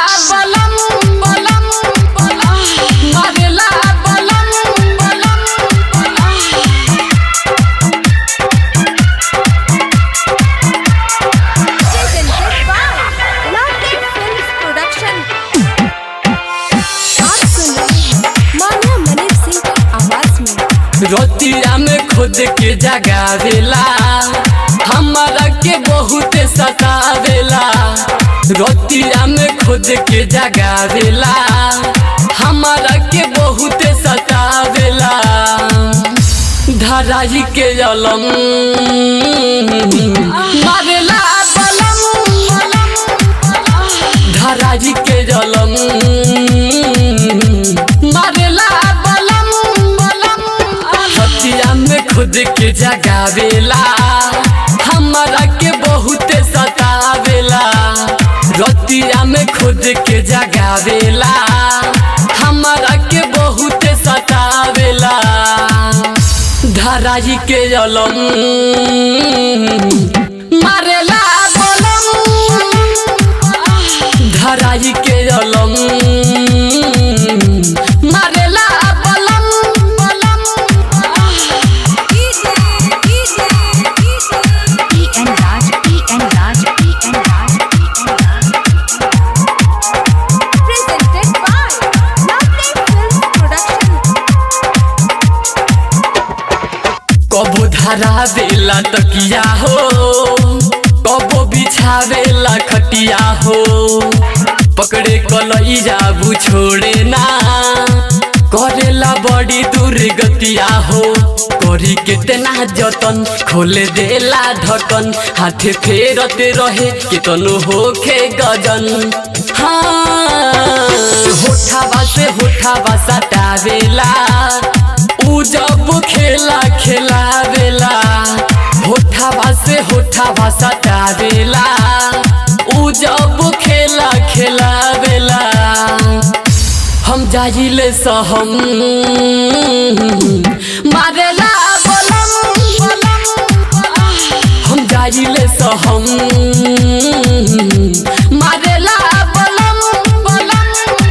बलम बलम बलम मारेला बलम बलम रोतिया में खुद के जगावेला हमारा के बहुत सतावेला। रोतिया में खुद के जगावेला हमारा के बहुत सतावेला। धराई के जलम मारेला बलम बलम धराई के जलम मारेला बलम बलम। रोतिया में खुद के जगावेला हमारा के बहुत सतावेला। रोतिया में खुद के जगावेला हमारा के बहुत सतावेला। धराई के जलम मारेला बलम धराई के जलम मारेला बलम बलम। कबो धरावेला तकिया हो कबो बिछावेला खटिया हो। पकड़े कलैया बु छोड़े ना करेला बड़ी दुर्गतिया हो। करी कितना जतन खोले देला ढकन हाथे फेरते रहे कितनो होखे गजन। हाँ होठावा से होठावा सटावेला उ जब खेला खेलावेला। होठावा से होठावा सटावेला उ जब खेला खेलावेला। हम जाइले सहम मारेला बलम बलम हम जाइले सहम मारेला बलम बलम।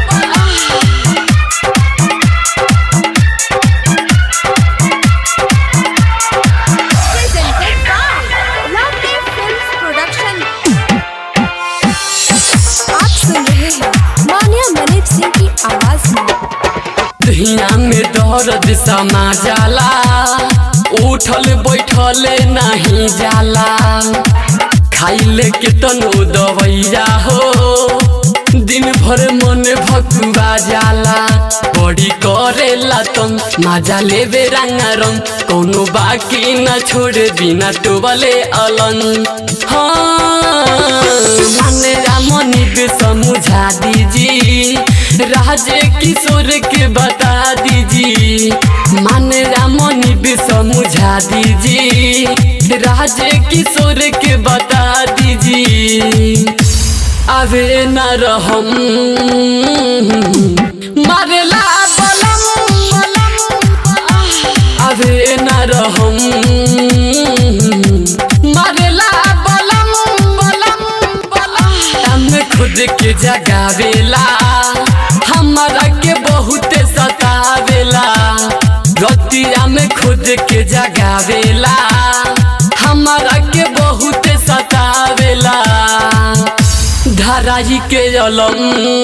दहिया में दर्द समा जाला उठल बैठल नहीं जाला। खाइले कितनो दवैया हो दिन भर मन भकुआ जाला। बड़ी करेला तुम मजा लेवे रंगारंग कोनो बाकी न छोड़ बिना टोबले अलंग। हाँ माने रामनी पे समझा दीजिए राजे किशोर के बता दीजिए। माने रामनी पे समझा दीजिए राजे किशोर के बता दीजिए। आवे न रहम मारेला बलम बलम आवे न रहम मारेला बलम बलम बलम। हमें खुद के जगावेला हमारा के बहुत सतावेला। रोतिया में खुद के जगावेला हमारा के बहुत सतावेला। धराई के जलम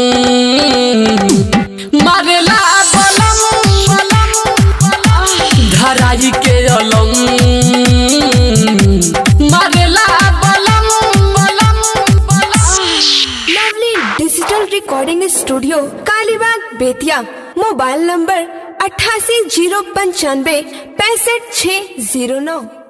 मारेला बलम बलम धराई के जलम मारेला बलम बलम बलम। Lovely digital recording studio Kalibagh Bettiah. Mobile number 88 095 65 609।